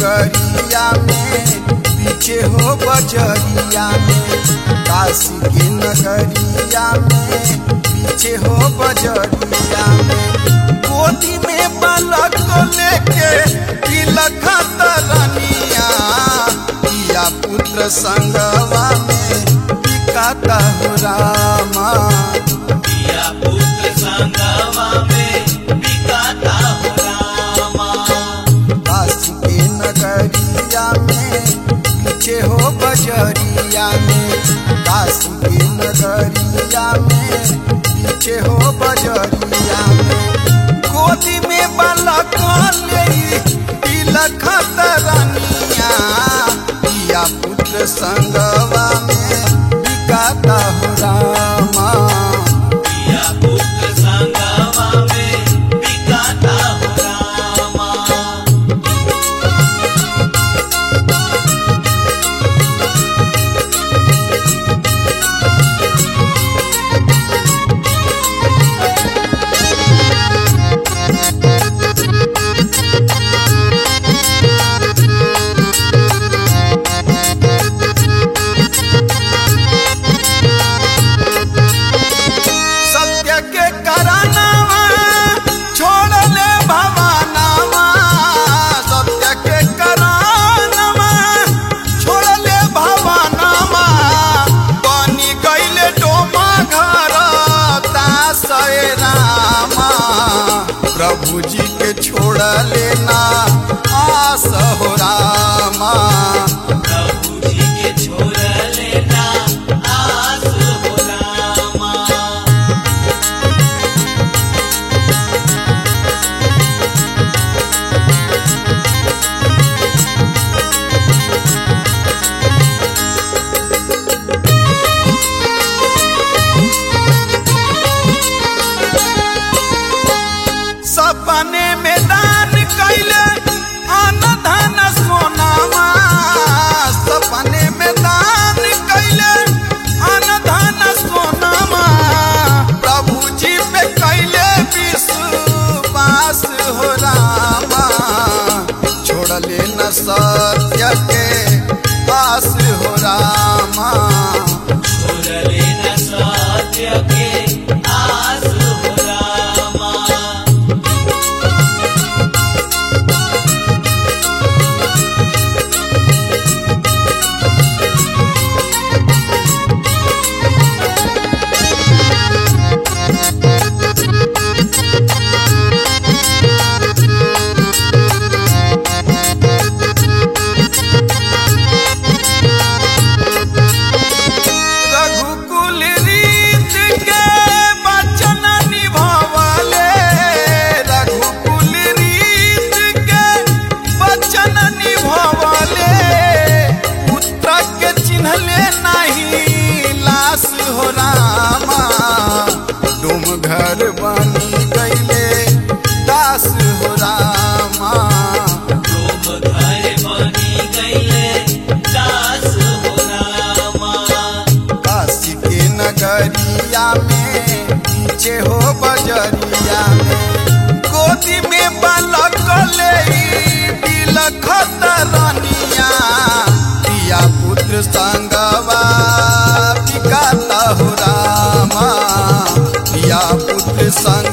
नगरिया में पीछे हो बजरिया में, काशी के नगरिया में पीछे हो बजरिया में। गोदी में बालक लेके तिलक तरनिया, पिया पुत्र संगवा में बिकाता हो रामा। पिया पुत्र संगवा में बिकाता हो रामा। काशी के नगरिया में पीछे हो बजरिया में, काशी के नगरिया में पीछे हो बजरिया में। गोदी में बालक ले तिलक तरनिया, पिया पुत्र संगवा में बिकाता हो रामा। पिया पुत्र संगवा में बिकाता हो रामा। सत्य के करानावा छोड़ ले भवानावा, सत्य के करानावा छोड़ ले भवानावा। बनी गईले डोमा घर दास रामा, प्रभु जी के छोड़ लेना आस हो रामा। प्रभु जी के छोड़ लेना आस हो रामा। सपने में दान कैले अन्न धन सोनामा, सपने में दान कैले अन्न धन सोनामा। प्रभु जी पे कैले विश्वास हो रामा, छोड़ लेना सत्य के पास हो रामा। छोड़ लेना सत्य के आस हो रामा। रघुकुल रीत के वचन निभावले, रघुकुल रीत के वचन निभावले। पुत्र के चिन्हले नहीं लाश हो रामा, डोम घर बनी गईले दास हो रामा। डोम घर बनी गईले दास हो रामा। काशी के नगरिया में पीछे हो बजरिया में, गोदी में बालक ले तिलक तरनिया, पिया पुत्र संगवा बिकाता हो रामा। पिया पुत्र संग